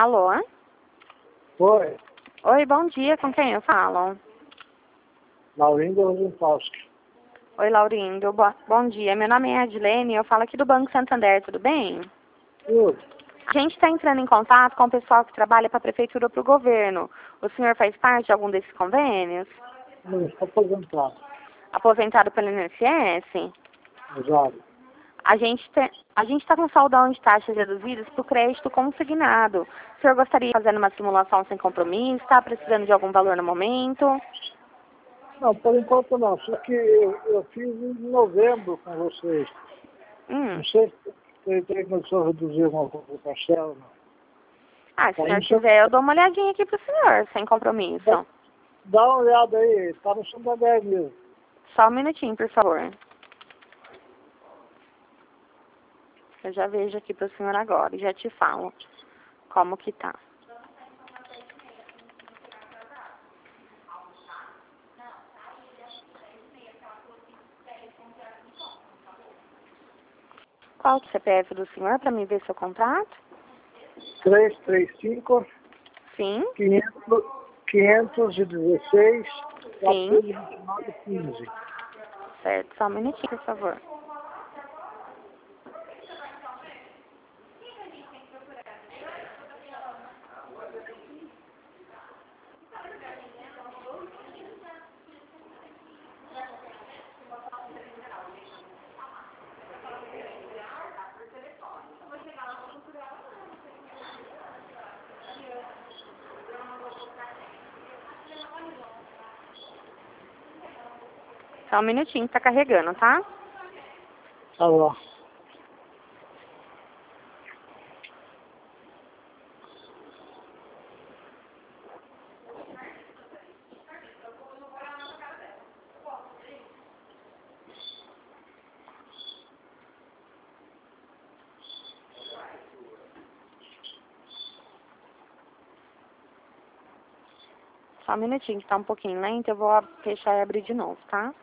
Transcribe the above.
Alô? Oi, Oi, bom dia. Com quem eu falo? Laurindo Rosenfalski. Oi, Laurindo. Bom dia. Meu nome é Adilene. Eu falo aqui do Banco Santander. Tudo bem? Tudo. A gente está entrando em contato com o pessoal que trabalha para a prefeitura ou para o governo. O senhor faz parte de algum desses convênios? Não, estou aposentado. Aposentado pelo INSS? Exato. A gente está com saldão de taxas reduzidas para o crédito consignado. O senhor gostaria de fazer uma simulação sem compromisso? Está precisando de algum valor no momento? Não, por enquanto não. Só que eu fiz em novembro com vocês. Não sei se eu tenho condição de reduzir uma parcela. Não. Se o senhor quiser, eu dou uma olhadinha aqui para o senhor, sem compromisso. Dá uma olhada aí, está no Santander mesmo. Só um minutinho, por favor. Eu já vejo aqui para o senhor agora e já te falo como que tá. Qual que é o CPF do senhor para me ver seu contrato? 335 Sim. 516 Sim. 429 15. Certo, só um minutinho, por favor. Só um minutinho, tá carregando, tá? Tá bom. Só um minutinho, que tá um pouquinho lento, eu vou fechar e abrir de novo, tá?